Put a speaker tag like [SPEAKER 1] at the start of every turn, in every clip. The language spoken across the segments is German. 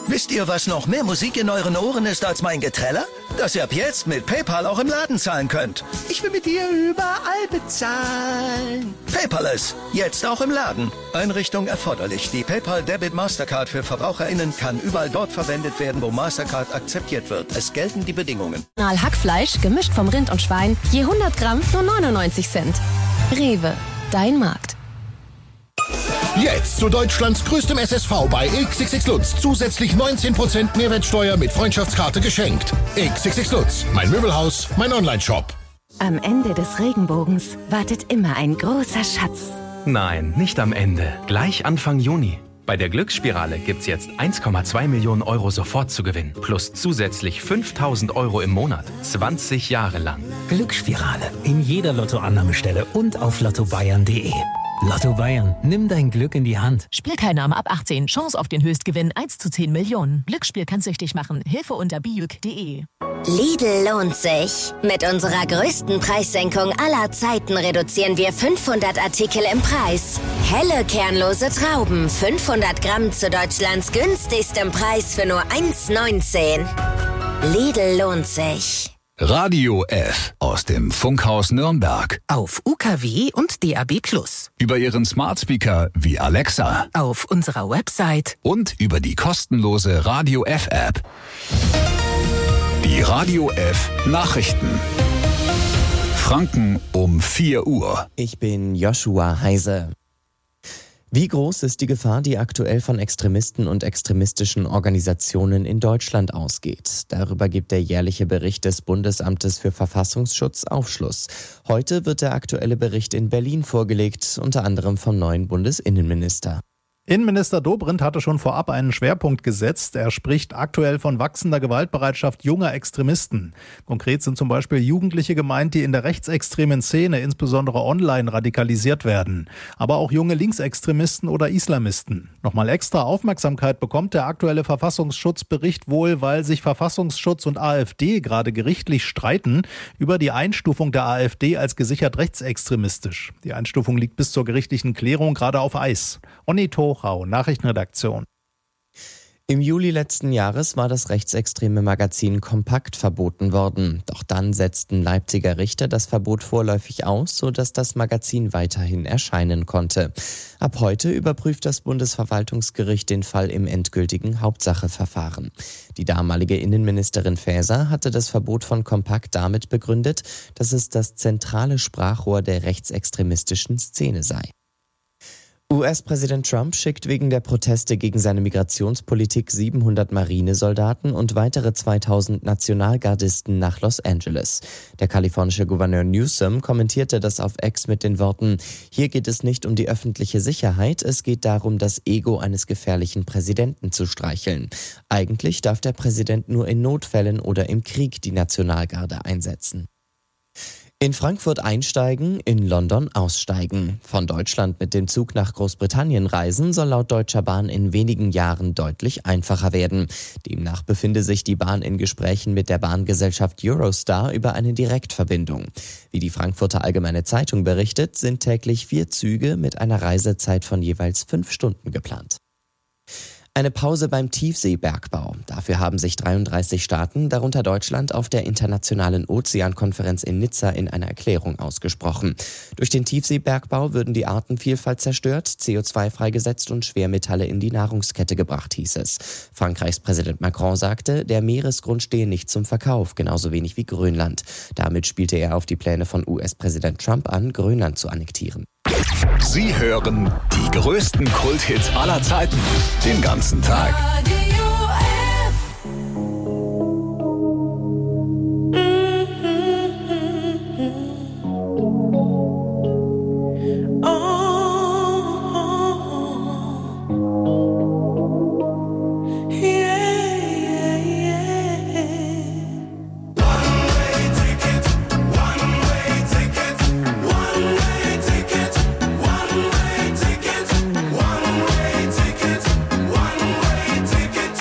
[SPEAKER 1] Wisst ihr, was noch mehr Musik in euren Ohren ist als mein Geträller? Dass ihr ab jetzt mit PayPal auch im Laden zahlen könnt. Ich will mit dir überall bezahlen. Paperless, jetzt auch im Laden. Einrichtung erforderlich. Die PayPal Debit Mastercard für VerbraucherInnen kann überall dort verwendet werden, wo Mastercard akzeptiert wird. Es gelten die Bedingungen.
[SPEAKER 2] Hackfleisch, gemischt vom Rind und Schwein, je 100 Gramm nur 99 Cent. Rewe, dein Markt.
[SPEAKER 3] Jetzt zu Deutschlands größtem SSV bei XXX Lutz. Zusätzlich 19% Mehrwertsteuer mit Freundschaftskarte geschenkt. XXX Lutz, mein Möbelhaus, mein Onlineshop.
[SPEAKER 4] Am Ende des Regenbogens wartet immer ein großer Schatz.
[SPEAKER 5] Nein, nicht am Ende. Gleich Anfang Juni. Bei der Glücksspirale gibt's jetzt 1,2 Millionen Euro sofort zu gewinnen. Plus zusätzlich 5.000 Euro im Monat. 20 Jahre lang.
[SPEAKER 6] Glücksspirale. In jeder Lottoannahmestelle und auf lottobayern.de. Lotto Bayern, nimm dein Glück in die Hand.
[SPEAKER 7] Spielteilnahme ab 18. Chance auf den Höchstgewinn 1 zu 10 Millionen. Glücksspiel kann süchtig machen. Hilfe unter bijuk.de.
[SPEAKER 8] Lidl lohnt sich. Mit unserer größten Preissenkung aller Zeiten reduzieren wir 500 Artikel im Preis. Helle kernlose Trauben, 500 Gramm zu Deutschlands günstigstem Preis für nur 1,19. Lidl lohnt sich.
[SPEAKER 9] Radio F aus dem Funkhaus Nürnberg.
[SPEAKER 10] Auf UKW und DAB+.
[SPEAKER 9] Über Ihren Smart Speaker wie Alexa.
[SPEAKER 10] Auf unserer Website.
[SPEAKER 9] Und über die kostenlose Radio F App. Die Radio F Nachrichten. Franken um 4 Uhr.
[SPEAKER 11] Ich bin Joshua Heise. Wie groß ist die Gefahr, die aktuell von Extremisten und extremistischen Organisationen in Deutschland ausgeht? Darüber gibt der jährliche Bericht des Bundesamtes für Verfassungsschutz Aufschluss. Heute wird der aktuelle Bericht in Berlin vorgelegt, unter anderem vom neuen Bundesinnenminister.
[SPEAKER 12] Innenminister Dobrindt hatte schon vorab einen Schwerpunkt gesetzt. Er spricht aktuell von wachsender Gewaltbereitschaft junger Extremisten. Konkret sind zum Beispiel Jugendliche gemeint, die in der rechtsextremen Szene, insbesondere online, radikalisiert werden. Aber auch junge Linksextremisten oder Islamisten. Nochmal extra Aufmerksamkeit bekommt der aktuelle Verfassungsschutzbericht wohl, weil sich Verfassungsschutz und AfD gerade gerichtlich streiten über die Einstufung der AfD als gesichert rechtsextremistisch. Die Einstufung liegt bis zur gerichtlichen Klärung gerade auf Eis. Nachrichtenredaktion.
[SPEAKER 11] Im Juli letzten Jahres war das rechtsextreme Magazin Kompakt verboten worden. Doch dann setzten Leipziger Richter das Verbot vorläufig aus, sodass das Magazin weiterhin erscheinen konnte. Ab heute überprüft das Bundesverwaltungsgericht den Fall im endgültigen Hauptsacheverfahren. Die damalige Innenministerin Faeser hatte das Verbot von Kompakt damit begründet, dass es das zentrale Sprachrohr der rechtsextremistischen Szene sei. US-Präsident Trump schickt wegen der Proteste gegen seine Migrationspolitik 700 Marinesoldaten und weitere 2000 Nationalgardisten nach Los Angeles. Der kalifornische Gouverneur Newsom kommentierte das auf X mit den Worten: Hier geht es nicht um die öffentliche Sicherheit, es geht darum, das Ego eines gefährlichen Präsidenten zu streicheln. Eigentlich darf der Präsident nur in Notfällen oder im Krieg die Nationalgarde einsetzen. In Frankfurt einsteigen, in London aussteigen. Von Deutschland mit dem Zug nach Großbritannien reisen soll laut Deutscher Bahn in wenigen Jahren deutlich einfacher werden. Demnach befinde sich die Bahn in Gesprächen mit der Bahngesellschaft Eurostar über eine Direktverbindung. Wie die Frankfurter Allgemeine Zeitung berichtet, sind täglich 4 Züge mit einer Reisezeit von jeweils 5 Stunden geplant. Eine Pause beim Tiefseebergbau. Dafür haben sich 33 Staaten, darunter Deutschland, auf der Internationalen Ozeankonferenz in Nizza in einer Erklärung ausgesprochen. Durch den Tiefseebergbau würden die Artenvielfalt zerstört, CO2 freigesetzt und Schwermetalle in die Nahrungskette gebracht, hieß es. Frankreichs Präsident Macron sagte, der Meeresgrund stehe nicht zum Verkauf, genauso wenig wie Grönland. Damit spielte er auf die Pläne von US-Präsident Trump an, Grönland zu annektieren.
[SPEAKER 9] Sie hören die größten Kulthits aller Zeiten den ganzen Tag.
[SPEAKER 13] Ticket.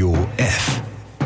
[SPEAKER 9] Radio F.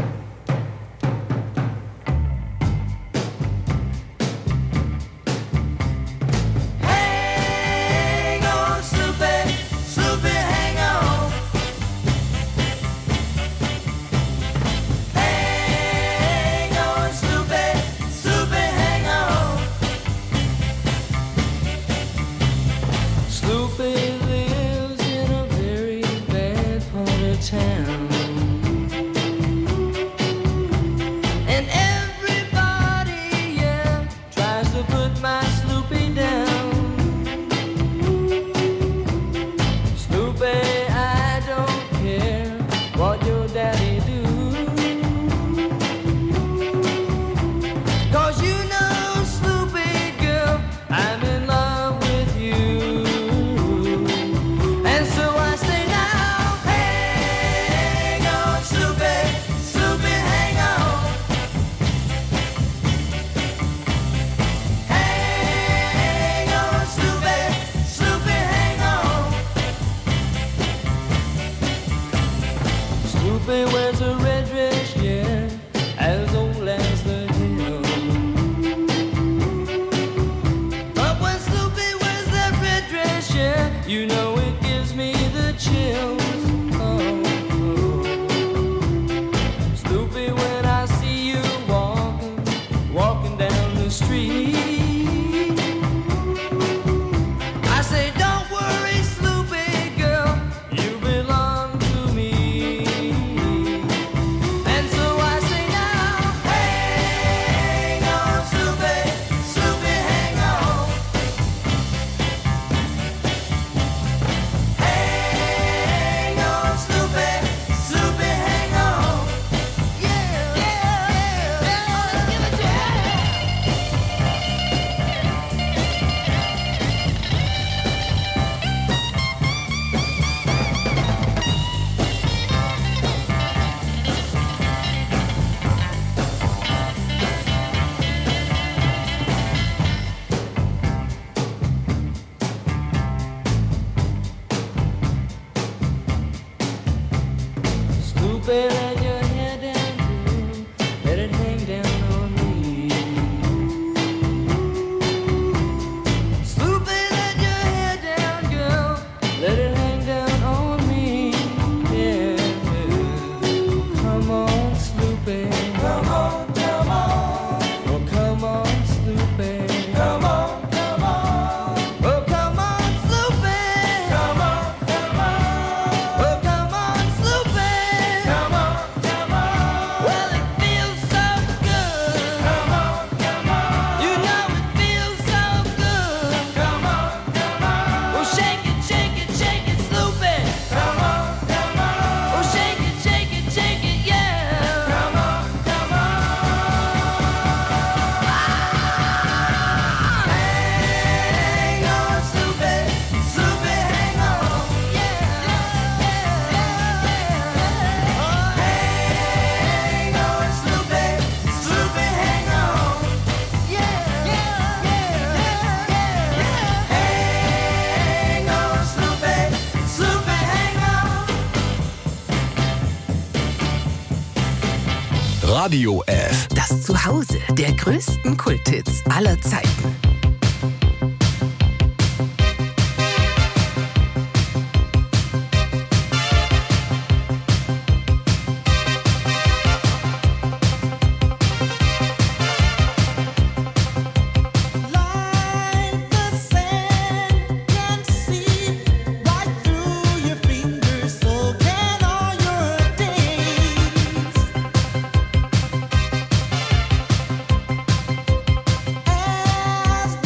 [SPEAKER 9] Radio F.
[SPEAKER 10] Das Zuhause der größten Kulthits aller Zeiten.
[SPEAKER 13] As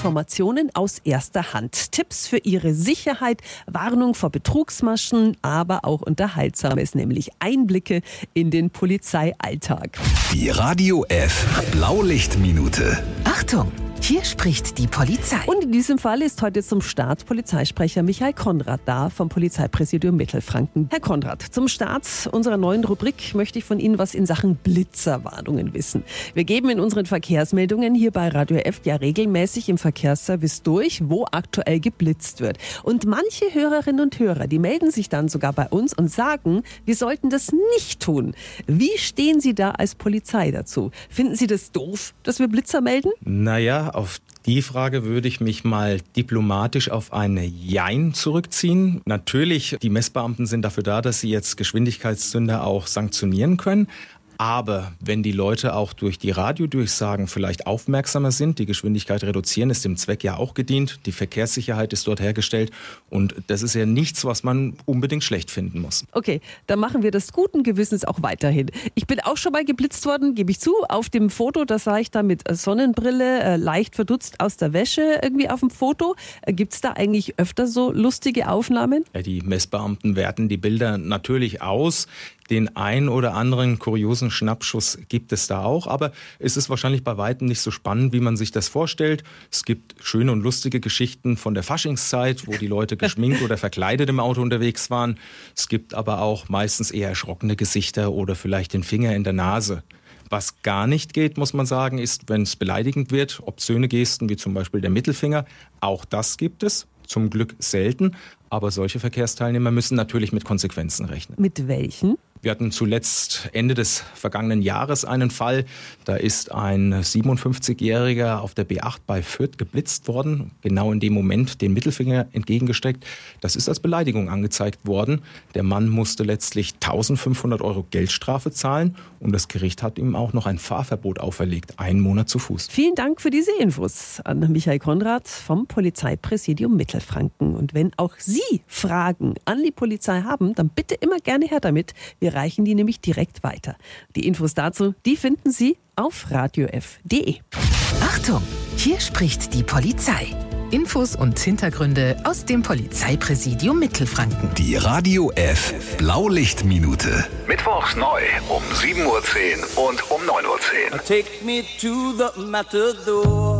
[SPEAKER 13] Informationen aus erster Hand. Tipps für Ihre Sicherheit, Warnung vor Betrugsmaschen, aber auch Unterhaltsames, nämlich Einblicke in den Polizeialltag.
[SPEAKER 9] Die Radio F Blaulichtminute.
[SPEAKER 10] Achtung! Hier spricht die Polizei.
[SPEAKER 13] Und in diesem Fall ist heute zum Start Polizeisprecher Michael Konrad da vom Polizeipräsidium Mittelfranken. Herr Konrad, zum Start unserer neuen Rubrik möchte ich von Ihnen was in Sachen Blitzerwarnungen wissen. Wir geben in unseren Verkehrsmeldungen hier bei Radio F ja regelmäßig im Verkehrsservice durch, wo aktuell geblitzt wird. Und manche Hörerinnen und Hörer, die melden sich dann sogar bei uns und sagen, wir sollten das nicht tun. Wie stehen Sie da als Polizei dazu? Finden Sie das doof, dass wir Blitzer melden?
[SPEAKER 14] Naja, auf die Frage würde ich mich mal diplomatisch auf eine Jein zurückziehen. Natürlich, die Messbeamten sind dafür da, dass sie jetzt Geschwindigkeitssünder auch sanktionieren können. Aber wenn die Leute auch durch die Radiodurchsagen vielleicht aufmerksamer sind, die Geschwindigkeit reduzieren, ist dem Zweck ja auch gedient. Die Verkehrssicherheit ist dort hergestellt. Und das ist ja nichts, was man unbedingt schlecht finden muss.
[SPEAKER 13] Okay, dann machen wir das guten Gewissens auch weiterhin. Ich bin auch schon mal geblitzt worden, gebe ich zu. Auf dem Foto, da sah ich da mit Sonnenbrille, leicht verdutzt aus der Wäsche irgendwie auf dem Foto. Gibt es da eigentlich öfter so lustige Aufnahmen?
[SPEAKER 14] Ja, die Messbeamten werten die Bilder natürlich aus. Den ein oder anderen kuriosen Schnappschuss gibt es da auch, aber es ist wahrscheinlich bei weitem nicht so spannend, wie man sich das vorstellt. Es gibt schöne und lustige Geschichten von der Faschingszeit, wo die Leute geschminkt oder verkleidet im Auto unterwegs waren. Es gibt aber auch meistens eher erschrockene Gesichter oder vielleicht den Finger in der Nase. Was gar nicht geht, muss man sagen, ist, wenn es beleidigend wird, obszöne Gesten wie zum Beispiel der Mittelfinger. Auch das gibt es, zum Glück selten. Aber solche Verkehrsteilnehmer müssen natürlich mit Konsequenzen rechnen.
[SPEAKER 13] Mit welchen?
[SPEAKER 14] Wir hatten zuletzt Ende des vergangenen Jahres einen Fall. Da ist ein 57-Jähriger auf der B8 bei Fürth geblitzt worden, genau in dem Moment den Mittelfinger entgegengestreckt. Das ist als Beleidigung angezeigt worden. Der Mann musste letztlich 1.500 € Geldstrafe zahlen und das Gericht hat ihm auch noch ein Fahrverbot auferlegt, 1 Monat zu Fuß.
[SPEAKER 13] Vielen Dank für diese Infos an Michael Konrad vom Polizeipräsidium Mittelfranken. Und wenn auch Sie Fragen an die Polizei haben, dann bitte immer gerne her damit. Wir reichen die nämlich direkt weiter. Die Infos dazu, die finden Sie auf radiof.de.
[SPEAKER 10] Achtung, hier spricht die Polizei. Infos und Hintergründe aus dem Polizeipräsidium Mittelfranken.
[SPEAKER 9] Die Radio F Blaulichtminute.
[SPEAKER 3] Mittwochs neu um 7:10 Uhr und um 9:10 Uhr.
[SPEAKER 15] Take me to the matador.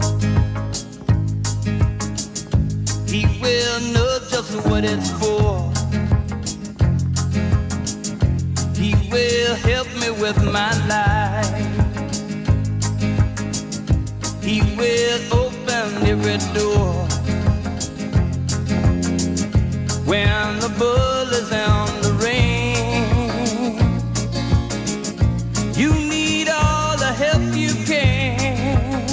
[SPEAKER 15] He will know just what it's for. He will help me with my life. He will open every door. When the bull is on the ring, you need all the help you can.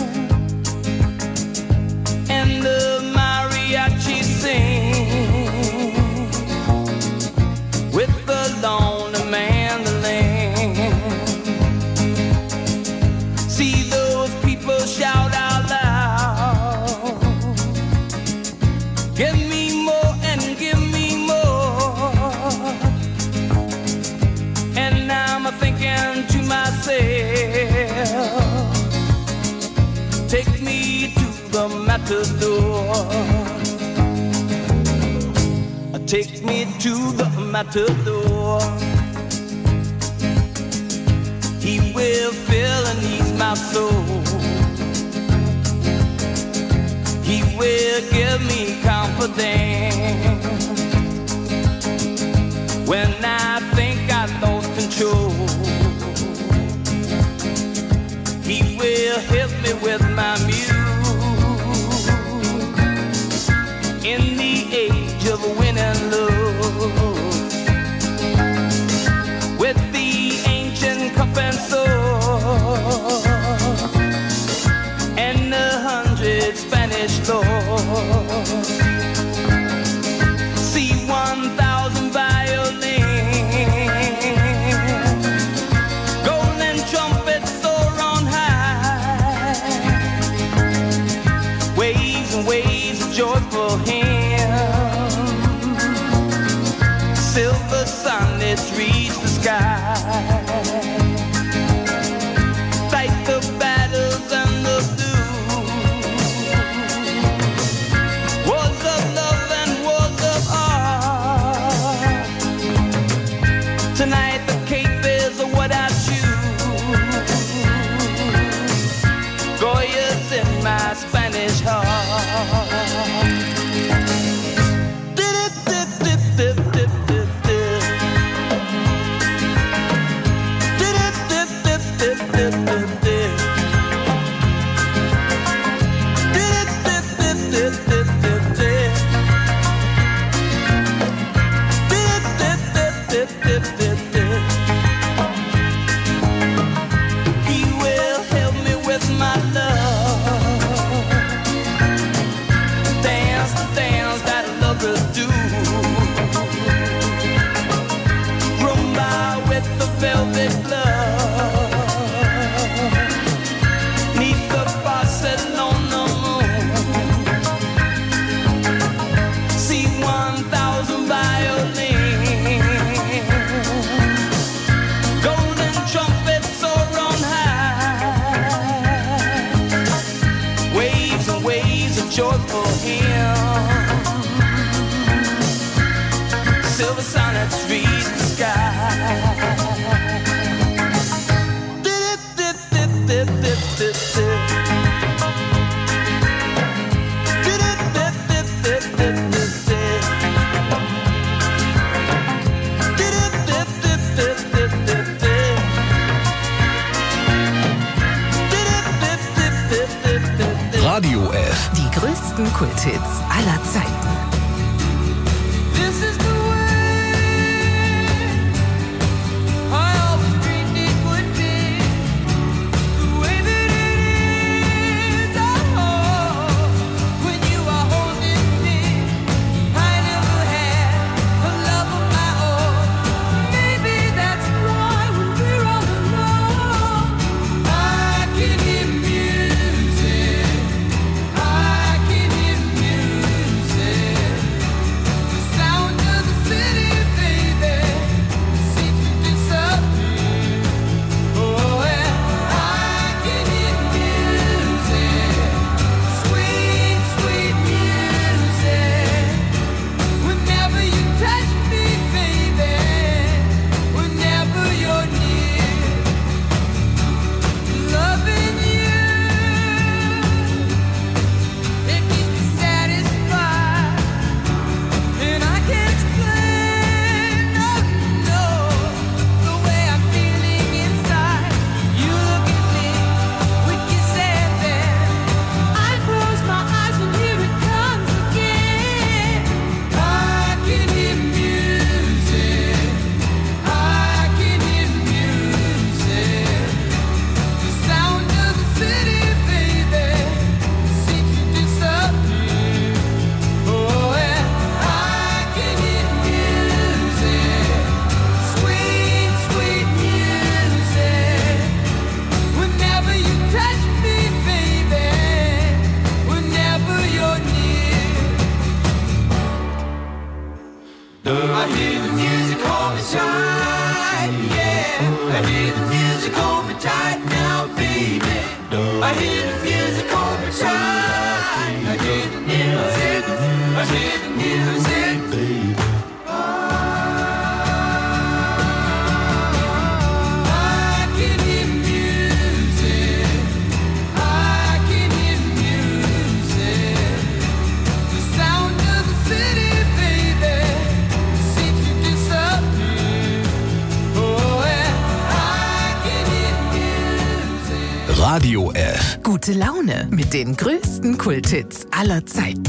[SPEAKER 15] And the mariachi sing with the lonely mandolin. See those people shout out loud, give me more and give me more. And I'm thinking to myself, take me to the matador. Take me to the matador. He will fill and ease my soul. He will give me confidence when I think I lost control. He will help me with my muse in the age of winning love, with the ancient cup and sword and 100 Spanish lords. See 1,000 violins, golden trumpets soar on high, waves and waves of joyful hymns.
[SPEAKER 9] Radio F.
[SPEAKER 10] Die größten Kulthits aller Zeiten.
[SPEAKER 9] Radio F.
[SPEAKER 10] Gute Laune mit den größten Kulthits aller Zeiten.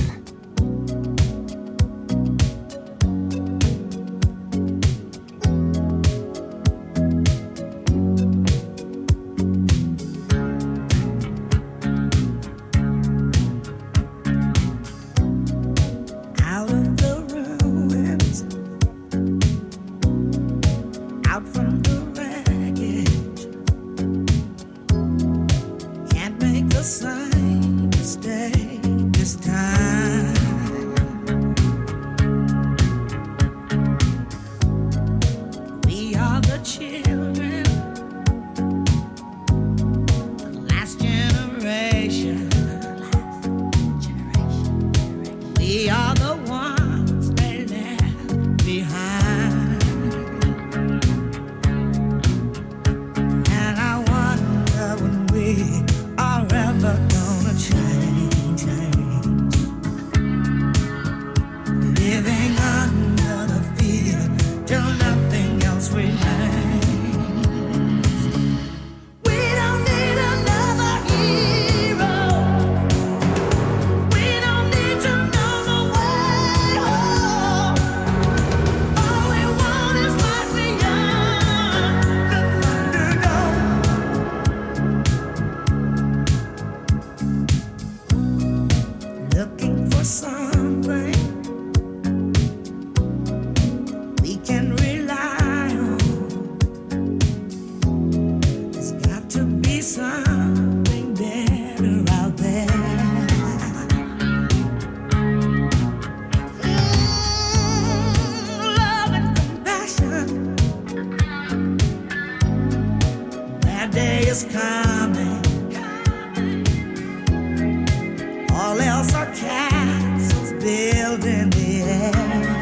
[SPEAKER 16] Are ever gonna change? coming. All else are castles built in the air.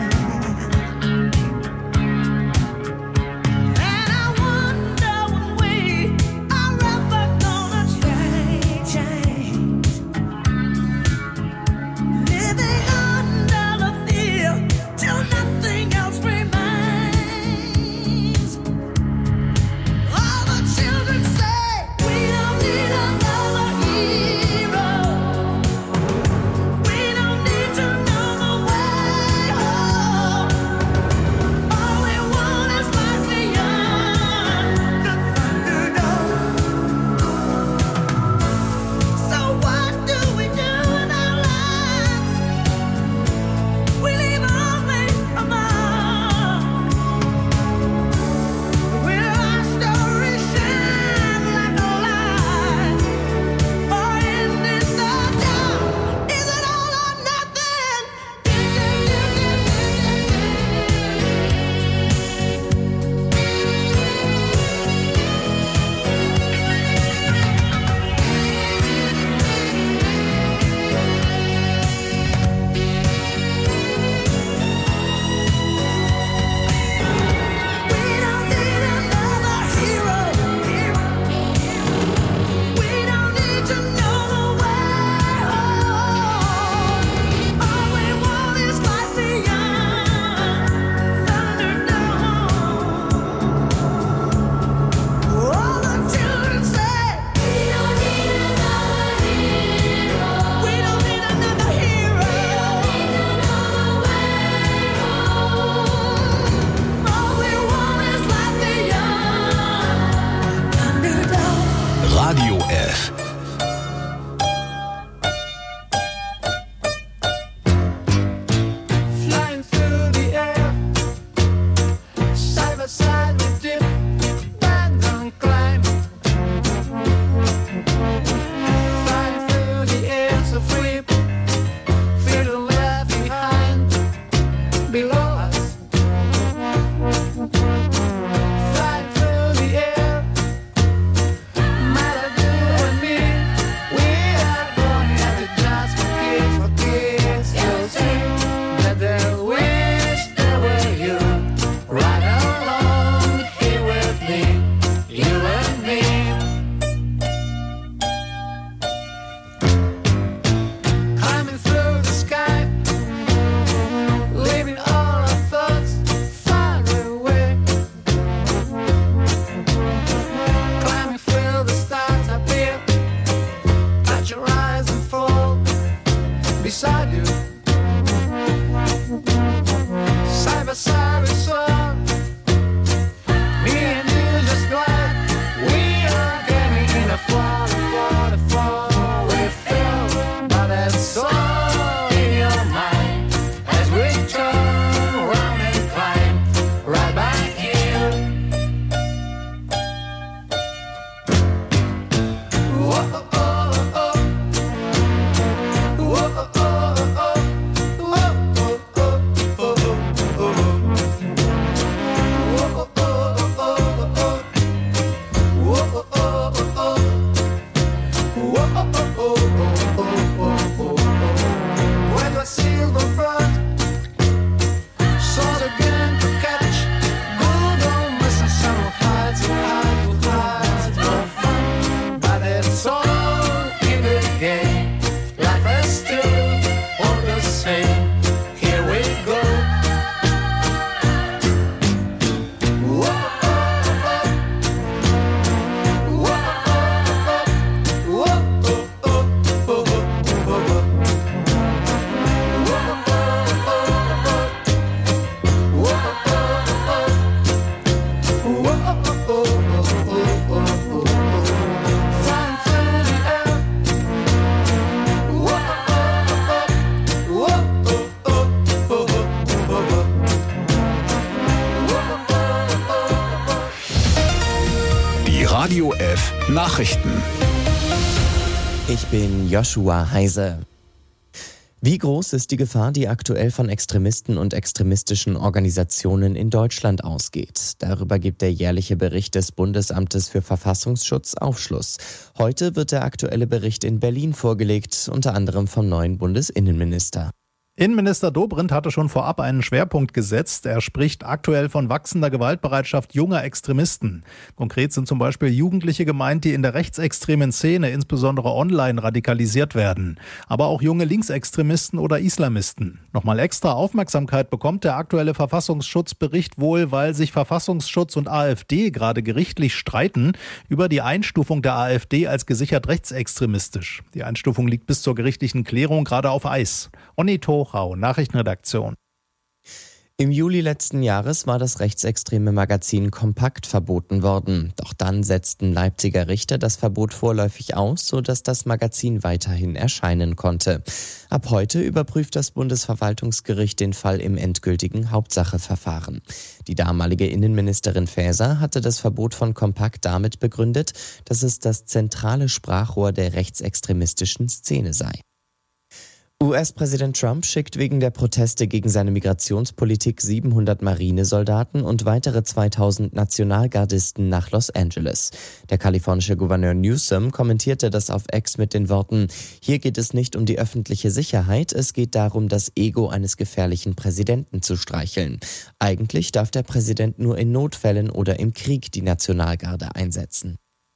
[SPEAKER 9] Radio F Nachrichten.
[SPEAKER 11] Ich bin Joshua Heise. Wie groß ist die Gefahr, die aktuell von Extremisten und extremistischen Organisationen in Deutschland ausgeht? Darüber gibt der jährliche Bericht des Bundesamtes für Verfassungsschutz Aufschluss. Heute wird der aktuelle Bericht in Berlin vorgelegt, unter anderem vom neuen Bundesinnenminister.
[SPEAKER 12] Innenminister Dobrindt hatte schon vorab einen Schwerpunkt gesetzt. Er spricht aktuell von wachsender Gewaltbereitschaft junger Extremisten. Konkret sind zum Beispiel Jugendliche gemeint, die in der rechtsextremen Szene, insbesondere online, radikalisiert werden. Aber auch junge Linksextremisten oder Islamisten. Nochmal extra Aufmerksamkeit bekommt der aktuelle Verfassungsschutzbericht wohl, weil sich Verfassungsschutz und AfD gerade gerichtlich streiten über die Einstufung der AfD als gesichert rechtsextremistisch. Die Einstufung liegt bis zur gerichtlichen Klärung gerade auf Eis. Onni Tochau, Nachrichtenredaktion.
[SPEAKER 11] Im Juli letzten Jahres war das rechtsextreme Magazin Kompakt verboten worden. Doch dann setzten Leipziger Richter das Verbot vorläufig aus, sodass das Magazin weiterhin erscheinen konnte. Ab heute überprüft das Bundesverwaltungsgericht den Fall im endgültigen Hauptsacheverfahren. Die damalige Innenministerin Faeser hatte das Verbot von Kompakt damit begründet, dass es das zentrale Sprachrohr der rechtsextremistischen Szene sei. US-Präsident Trump schickt wegen der Proteste gegen seine Migrationspolitik 700 Marinesoldaten und weitere 2000 Nationalgardisten nach Los Angeles. Der kalifornische Gouverneur Newsom kommentierte das auf X mit den Worten: Hier geht es nicht um die öffentliche Sicherheit, es geht darum, das Ego eines gefährlichen Präsidenten zu streicheln. Eigentlich darf der Präsident nur in Notfällen oder im Krieg die Nationalgarde einsetzen.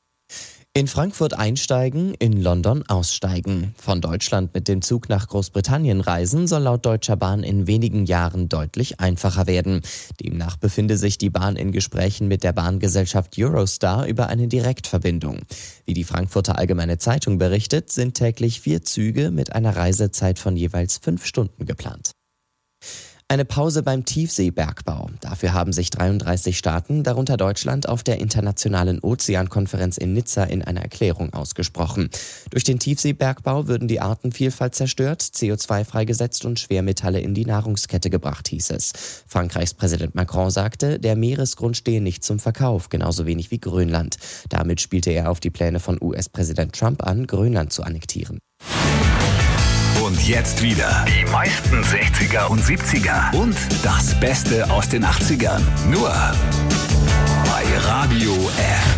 [SPEAKER 11] In Frankfurt einsteigen, in London aussteigen. Von Deutschland mit dem Zug nach Großbritannien reisen soll laut Deutscher Bahn in wenigen Jahren deutlich einfacher werden. Demnach befinde sich die Bahn in Gesprächen mit der Bahngesellschaft Eurostar über eine Direktverbindung. Wie die Frankfurter Allgemeine Zeitung berichtet, sind täglich 4 Züge mit einer Reisezeit von jeweils 5 Stunden geplant. Eine Pause beim Tiefseebergbau. Dafür haben sich 33 Staaten, darunter Deutschland, auf der Internationalen Ozeankonferenz in Nizza in einer Erklärung ausgesprochen. Durch den Tiefseebergbau würden die Artenvielfalt zerstört, CO2 freigesetzt und Schwermetalle in die Nahrungskette gebracht, hieß es. Frankreichs Präsident Macron sagte, der Meeresgrund stehe nicht zum Verkauf, genauso wenig wie Grönland. Damit spielte er auf die Pläne von US-Präsident Trump an, Grönland zu annektieren.
[SPEAKER 9] Und jetzt wieder die meisten 60er und 70er und das Beste aus den 80ern. Nur bei Radio F.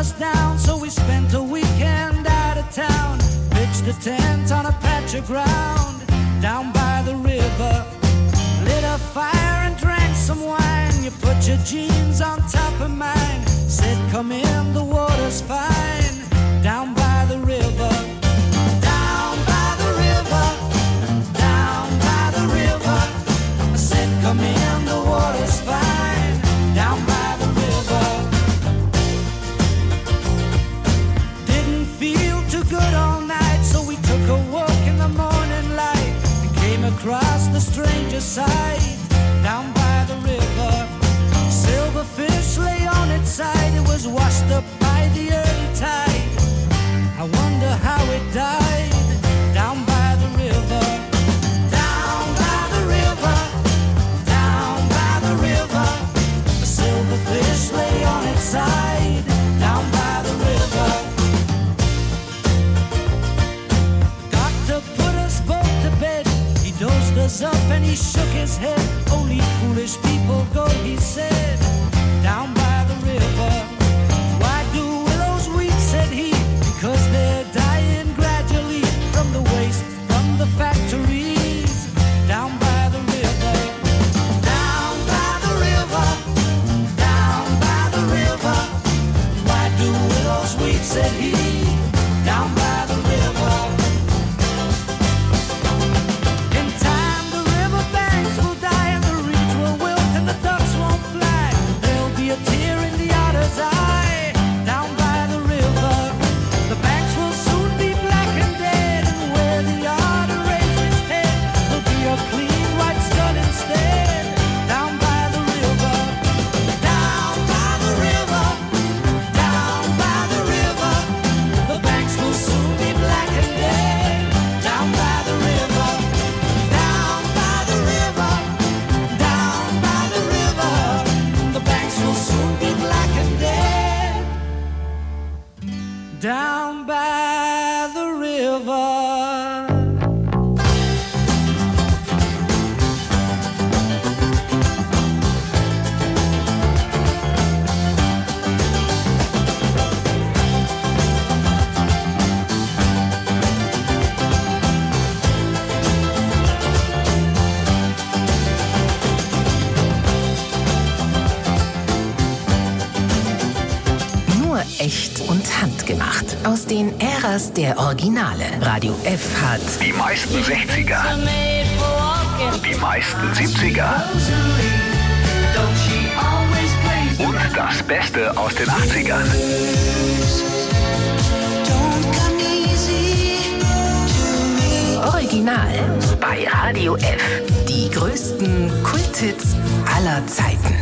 [SPEAKER 16] us down, so we spent a weekend out of town. Pitched a tent on a patch of ground down by the river. Lit a fire and drank some wine. You put your jeans on top of mine. Said, come in, the water's fine. Down by the river. Down by the river. Down by the river. I said, come in, the water's fine. Down by the river. Didn't feel too good all night, so we took a walk in the morning light and came across the stranger's side. Down by the river. Silverfish lay on its side. It was washed up by the early tide. I wonder how it died. Down by the river. Down by the river. Down by the river. A silverfish lay on its side. Down by the river. Doctor put us both to bed. He dozed us up and he shook his head. Only foolish people go, he said. Down by the river. Why do willows weep, said he. Because they're dying gradually from the waste from the factories. Down by the river. Down by the river. Down by the river. Why do willows weep, said he. Down by the river. In time the river banks will die and the reeds will wilt and the ducks won't fly. There'll be a tear in the otter's eye. Down by the river. The banks will soon be black and dead, and where the otter raised his head, there'll be a clean white skull instead. Down by the river. Down by the river. Down by the river. The banks will soon be black and dead. Down by the river. Down by the river. Down by the river. The banks will soon be black and dead. Down by the river.
[SPEAKER 10] Nur echt und handgemacht. Aus den Äras der Originale. Radio F hat
[SPEAKER 9] Die meisten 60er. Die meisten 70er. Und das Beste aus den 80ern.
[SPEAKER 10] Original bei Radio F. Die größten Kulthits aller Zeiten.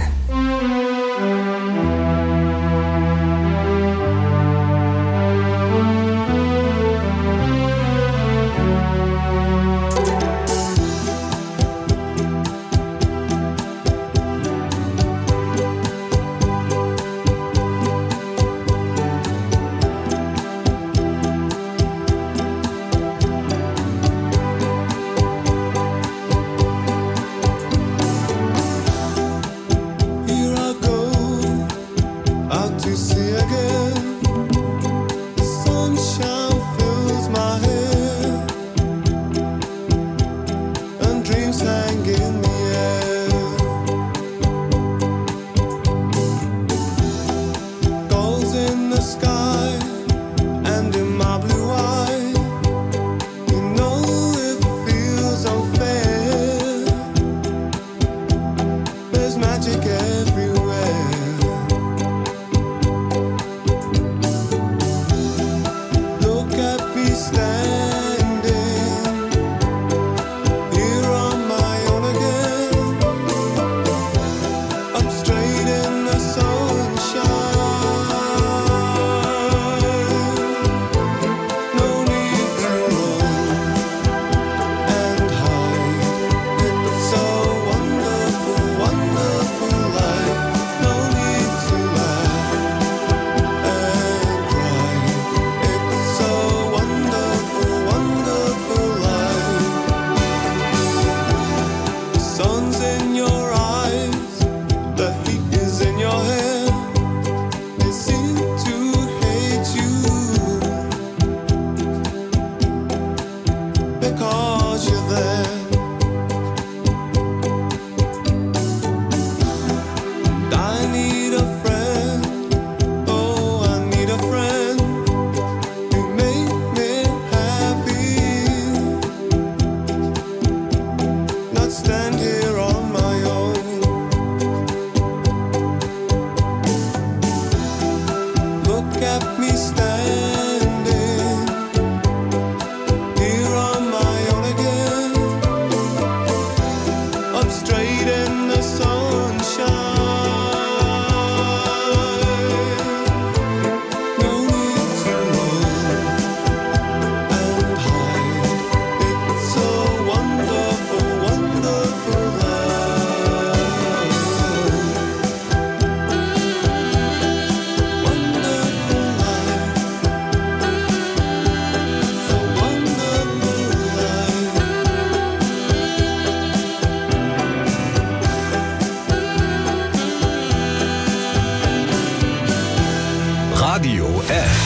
[SPEAKER 9] Radio F.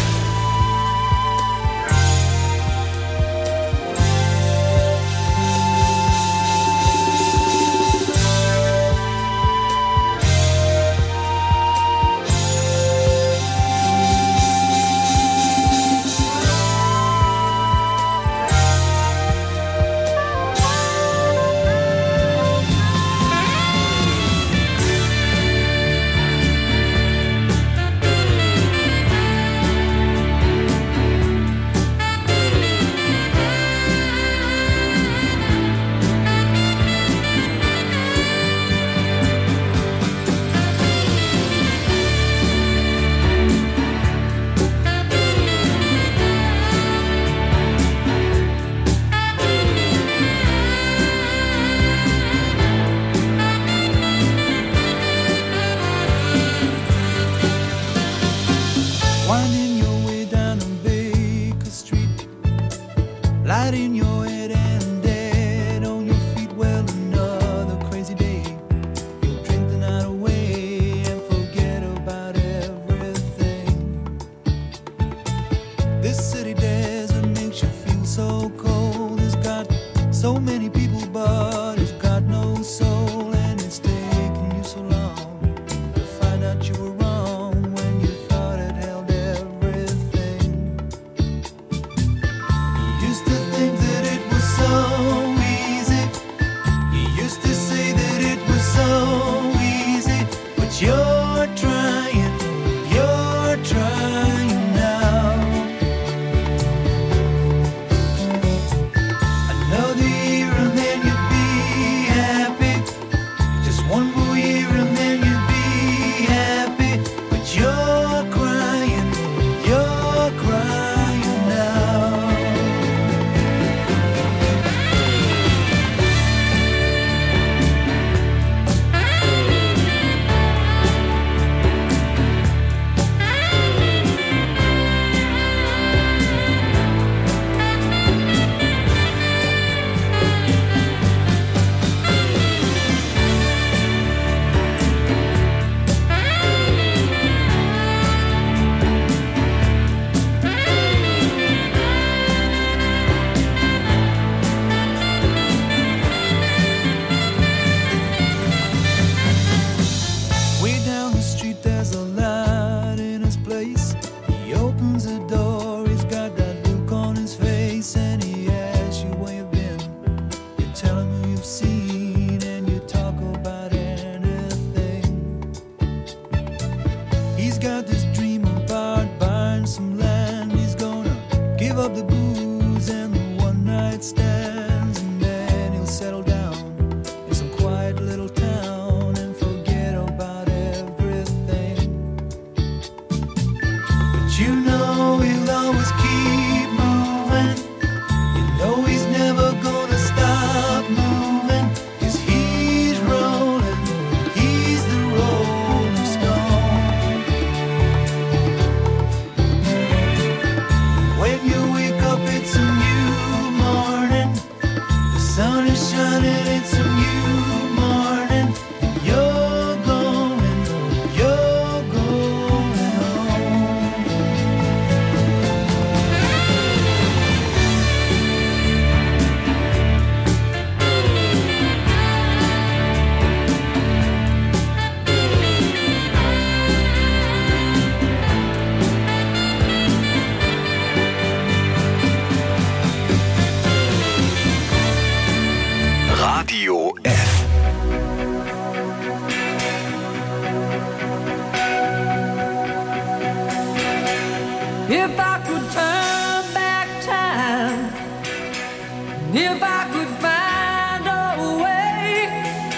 [SPEAKER 16] If I could turn back time, if I could find a way,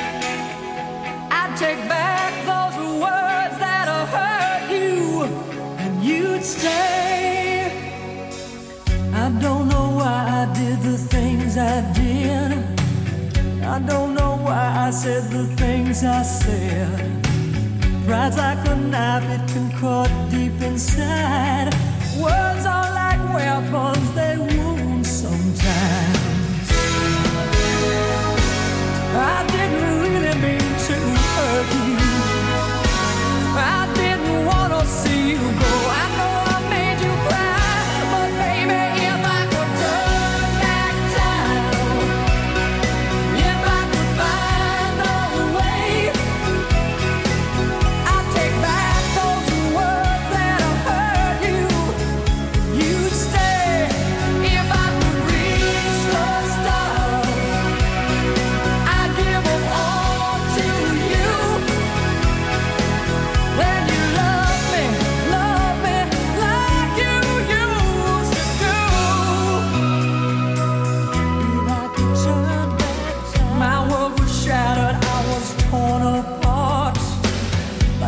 [SPEAKER 16] I'd take back those words that hurt you, and you'd stay. I don't know why I did the things I did. I don't know why I said the things I said. Pride's like a knife, it can cut deep inside. Words are like weapons, they wound sometimes. I didn't really mean to hurt you. I didn't want to see you go. I know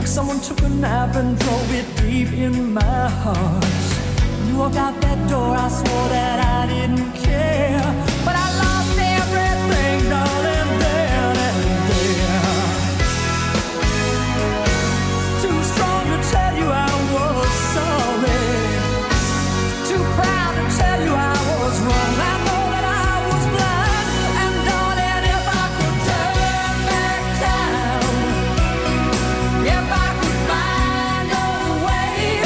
[SPEAKER 16] someone took a nap and drove it deep in my heart. When you walked out that door, I swore that I didn't care, but I lost everything, darling, then and there. Too strong to tell you I was sorry, too proud to tell you I was wrong. I know that I was blind, and darling, if I could turn back time, if I could find a way,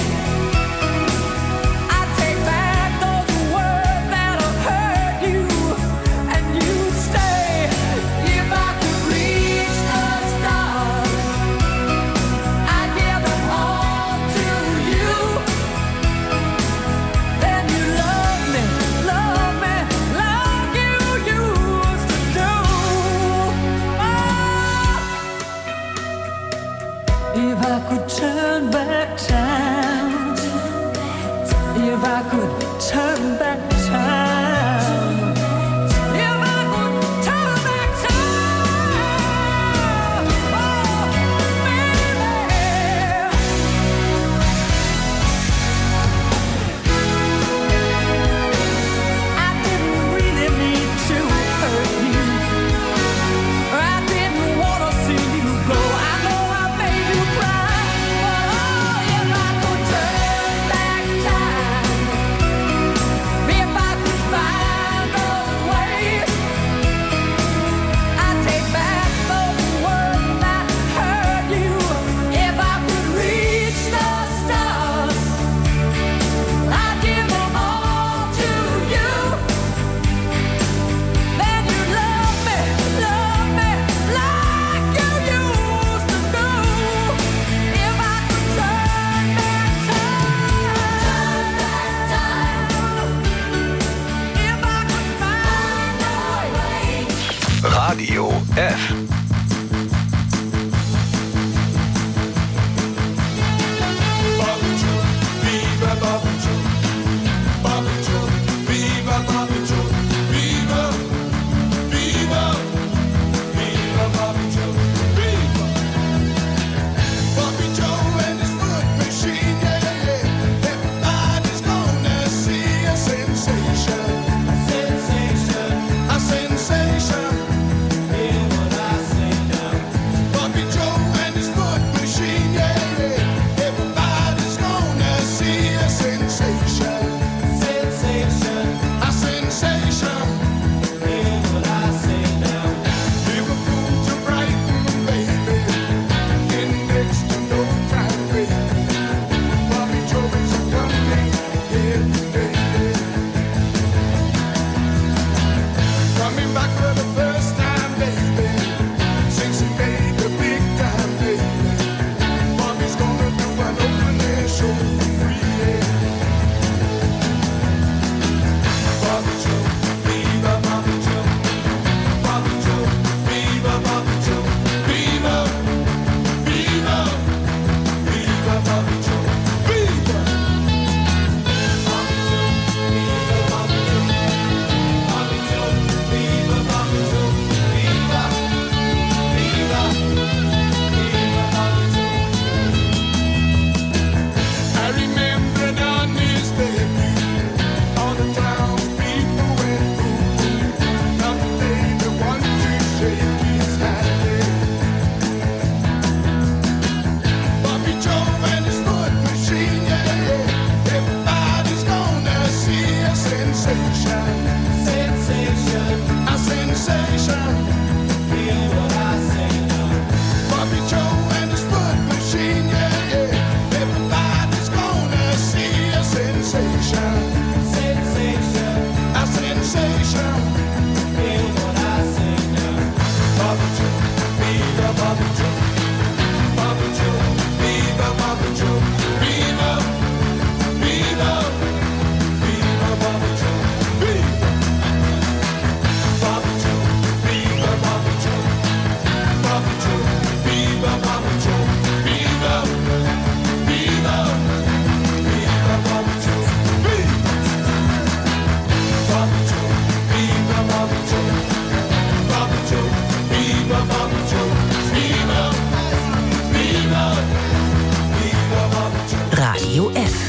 [SPEAKER 16] I'd take back those words that have hurt you, and you'd stay. If I could reach the stars, I'd give them all to you. Then you love me, like you used to do. If I could turn back time, if I could turn back time, if I could turn back time, oh, baby. I didn't really need to hurt you. I didn't want to see you go. I know I made you cry, but oh, if I could turn back time, if
[SPEAKER 10] Radio F.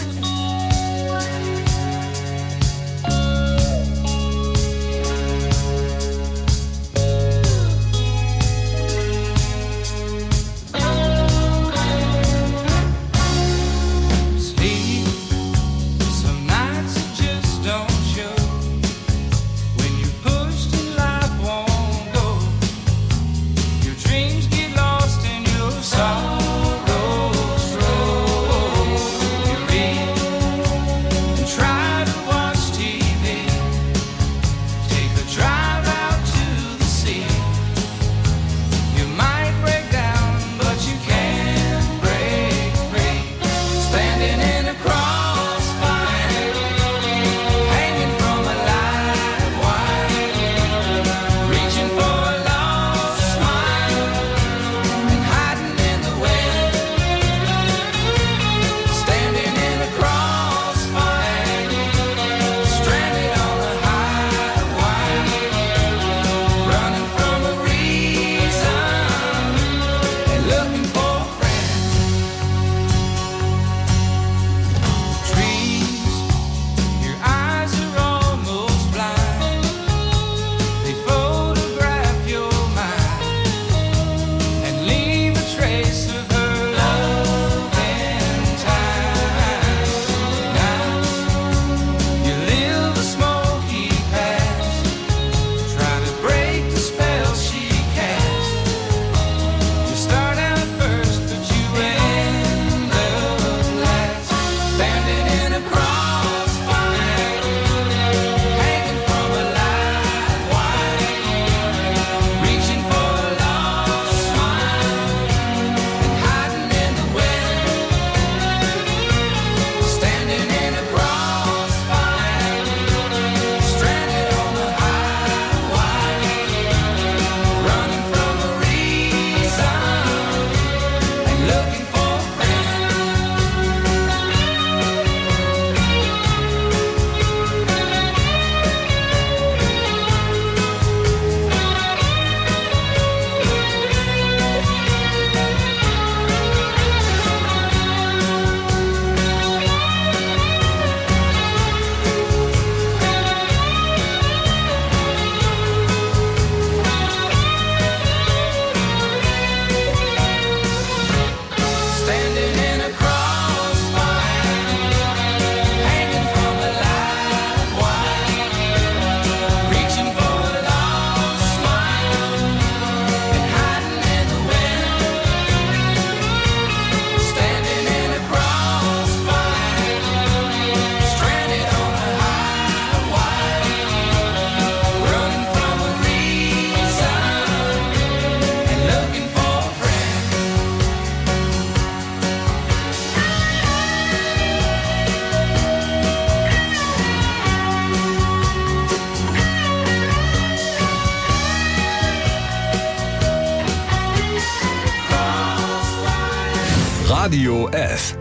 [SPEAKER 9] Radio F.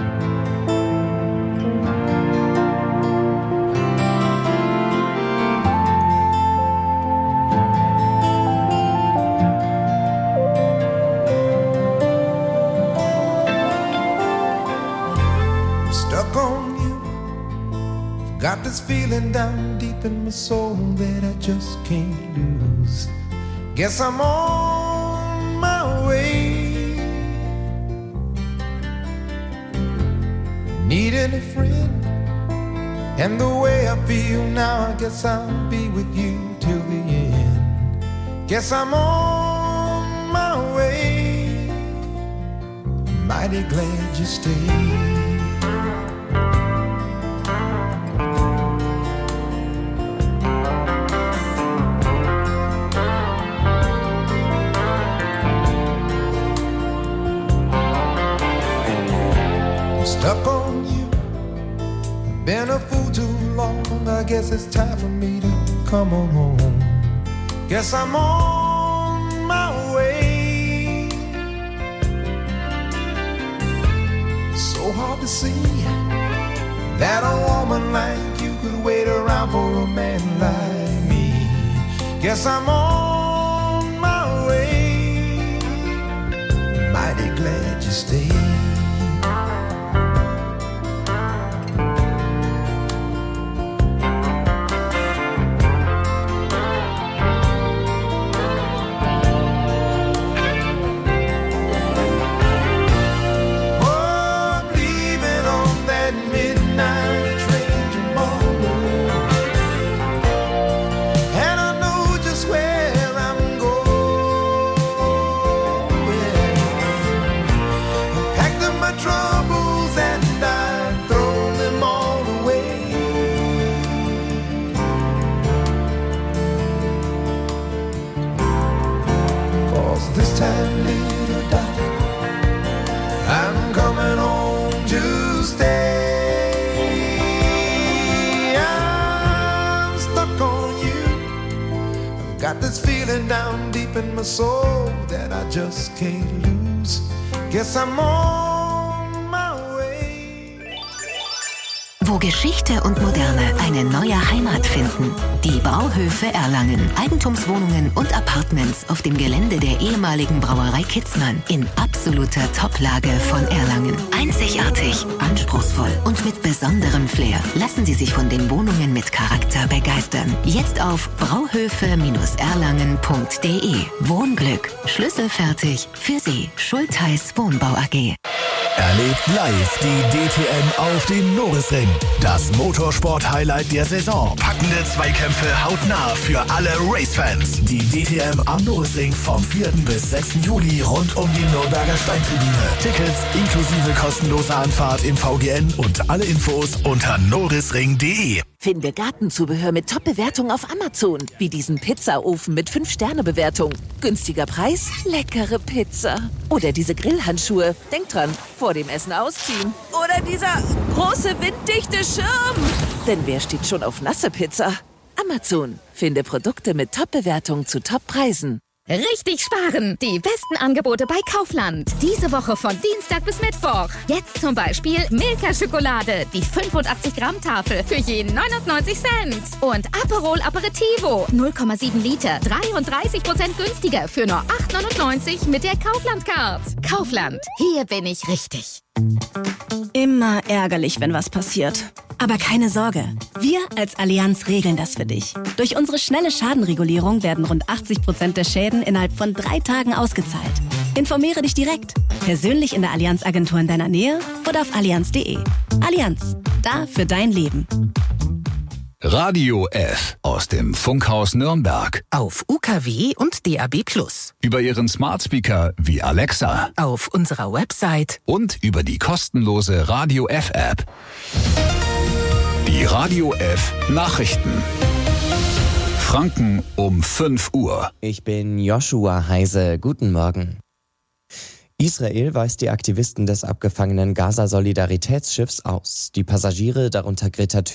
[SPEAKER 17] Stuck on you. Got this feeling down deep in my soul that I just can't lose. Guess I'm on my way. Needing a friend, and the way I feel now, I guess I'll be with you till the end. Guess I'm on my way. Mighty glad you stayed. Stuck on you, been a fool too long. I guess it's time for me to come on home. Guess I'm on my way. So hard to see that a woman like you could wait around for a man like me. Guess I'm on my way. Mighty glad you stayed. this feeling down deep in my soul that I just can't lose. Guess I'm on my way.
[SPEAKER 4] Wo Geschichte und Moderne eine neue Heimat finden. Die Brauhöfe Erlangen. Eigentumswohnungen und Apartments auf dem Gelände der ehemaligen Brauerei Kitzmann. In absoluter Toplage von Erlangen. Einzigartig, anspruchsvoll und mit besonderem Flair. Lassen Sie sich von den Wohnungen mit Charakter begeistern. Jetzt auf brauhöfe-erlangen.de. Wohnglück. Schlüsselfertig für Sie. Schultheiß Wohnbau AG.
[SPEAKER 18] Erlebt live die DTM auf dem Norisring. Das Motorsport-Highlight der Saison. Packende Zweikämpfe hautnah für alle Racefans. Die DTM am Norisring vom 4. bis 6. Juli rund um die Nürnberger Steintribüne. Tickets inklusive kostenloser Anfahrt im VGN und alle Infos unter norisring.de.
[SPEAKER 7] Finde Gartenzubehör mit Top-Bewertung auf Amazon. Wie diesen Pizzaofen mit 5-Sterne-Bewertung. Günstiger Preis, leckere Pizza. Oder diese Grillhandschuhe. Denk dran, vor dem Essen ausziehen. Oder dieser große winddichte Schirm. Denn wer steht schon auf nasse Pizza? Amazon. Finde Produkte mit Top-Bewertung zu Top-Preisen.
[SPEAKER 19] Richtig sparen! Die besten Angebote bei Kaufland. Diese Woche von Dienstag bis Mittwoch. Jetzt zum Beispiel Milka-Schokolade, die 85-Gramm-Tafel für jeden 99 Cent. Und Aperol Aperitivo, 0,7 Liter, 33% günstiger für nur 8,99 mit der Kaufland-Card. Kaufland, hier bin ich richtig.
[SPEAKER 20] Immer ärgerlich, wenn was passiert. Aber keine Sorge, wir als Allianz regeln das für dich. Durch unsere schnelle Schadenregulierung werden rund 80% der Schäden innerhalb von 3 Tagen ausgezahlt. Informiere dich direkt, persönlich in der Allianz-Agentur in deiner Nähe oder auf allianz.de. Allianz, da für dein Leben.
[SPEAKER 9] Radio F aus dem Funkhaus Nürnberg.
[SPEAKER 10] Auf UKW und DAB+.
[SPEAKER 9] Über Ihren Smart Speaker wie Alexa.
[SPEAKER 10] Auf unserer Website.
[SPEAKER 9] Und über die kostenlose Radio F App. Die Radio F Nachrichten. Franken um 5 Uhr.
[SPEAKER 11] Ich bin Joshua Heise. Guten Morgen. Israel weist die Aktivisten des abgefangenen Gaza-Solidaritätsschiffs aus. Die Passagiere, darunter Greta